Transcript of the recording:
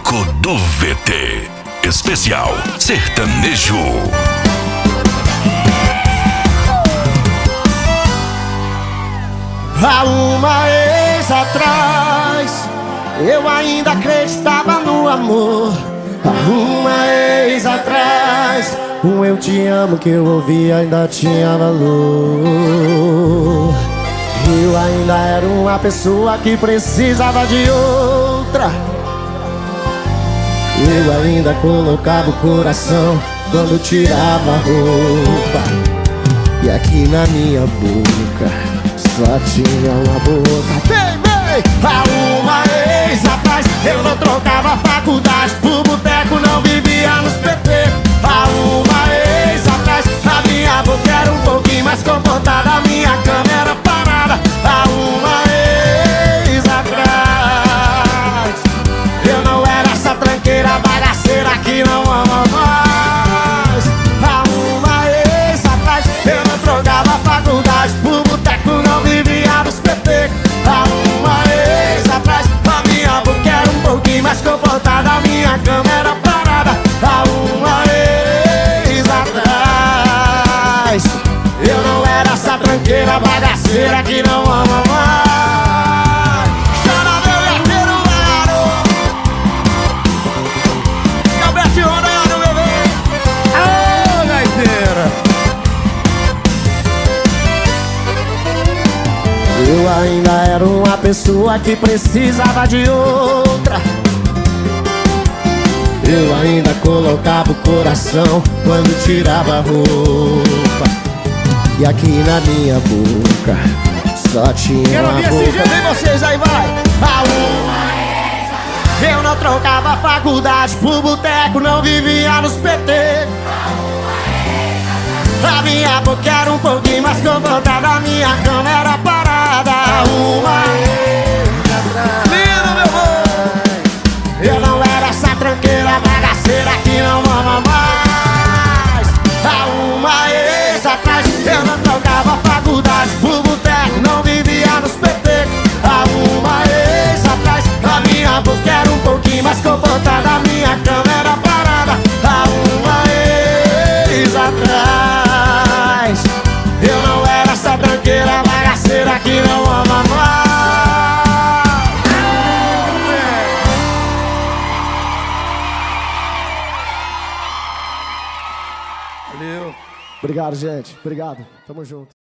Louco do VT. Especial Sertanejo. Há uma ex atrás, eu ainda acreditava no amor. Há uma ex atrás, um eu te amo que eu ouvi ainda tinha valor. Eu ainda era uma pessoa que precisava de outra. Eu ainda colocava o coração quando tirava a roupa. E aqui na minha boca só tinha uma boca. Bem, há uma ex atrás, eu não trocava faculdade por boteco, não vivia nos petecos. Há uma ex atrás, a minha boca era um pouquinho mais comportada, a minha cama era parada. Há uma ex atrás, eu não era essa tranqueira bagaceira que não ama mais. Há uma ex atrás, eu não trocava faculdade por boteco, não vivia nos petecos. Há uma ex atrás, a minha boca era um pouquinho mais comportada, a minha cama era parada. Há uma ex atrás, eu não era essa tranqueira bagaceira que não ama mais. Chora meu gaiteiro, garoto, Galberto Rodando, bebê. Ô, gaiteira, eu ainda era uma pessoa que precisava de outra. Eu ainda colocava o coração quando tirava a roupa. E aqui na minha boca só tinha uma boca. Quero ouvir esse jeito, vocês aí, vai! Eu não trocava faculdade por boteco, não vivia nos petecos. A minha boca era um pouquinho mais comportada, a minha cama era parada. Uma lindo, meu boi, eu não era essa tranqueira bagaceira que não ama mais. Há uma ex atrás, eu não trocava faculdade por boteco, não vivia nos petecos. Há uma ex atrás, a minha boca era um pouquinho mais comportada, a minha cama era parada. Há uma ex atrás, eu não era essa tranqueira bagaceira que não ama mais. Valeu. Obrigado, gente. Obrigado. Tamo junto.